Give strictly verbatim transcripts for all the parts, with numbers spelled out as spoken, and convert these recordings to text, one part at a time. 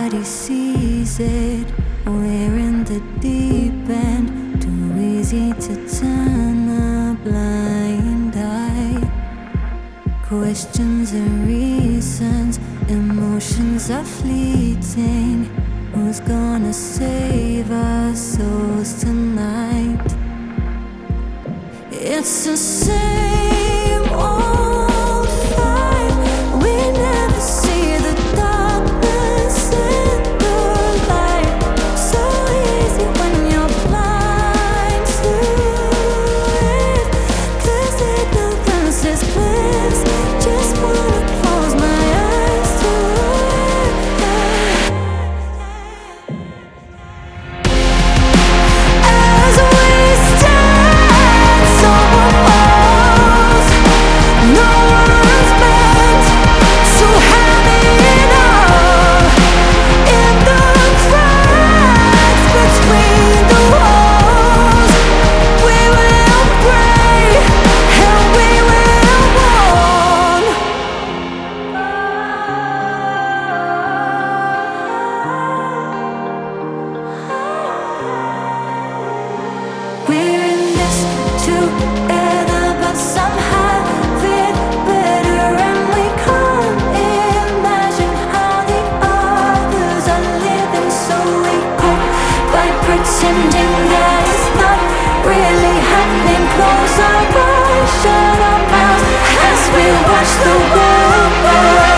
Nobody sees it. We're in the deep end, too easy to turn a blind eye. Questions and reasons, emotions are fleeting. Who's gonna save our souls tonight? It's the same old fight. We never see the darkness in the light. So easy when you're blind to it, 'cause ignorance is bliss. Just wanna close my eyes to it. As we stand, someone falls. No one's meant to have it all. In the cracks between the walls, we will pray and we will warn. We're in this together, but somehow we're better, and we can't imagine how the others are living. So we cope by pretending that it's not really happening. Close our eyes, shut our mouths as we watch the world burn.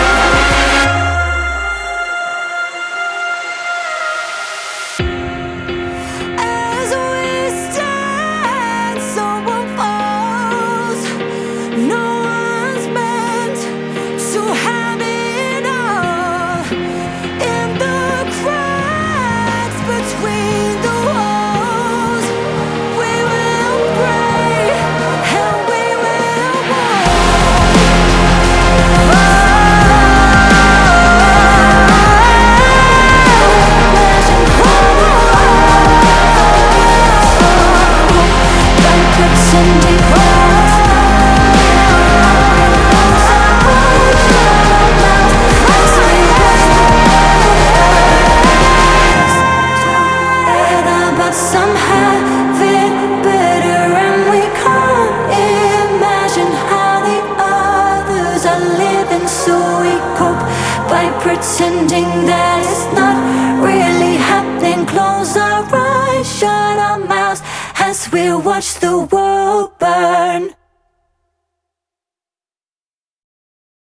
As we stand, someone falls. No one's meant to have it all. In the cracks between the walls, we will pray and we will but somehow we're better, and we can't imagine how the others are living. So we cope by pretending that it's not really happening. Close our eyes, shut our mouths as we watch the world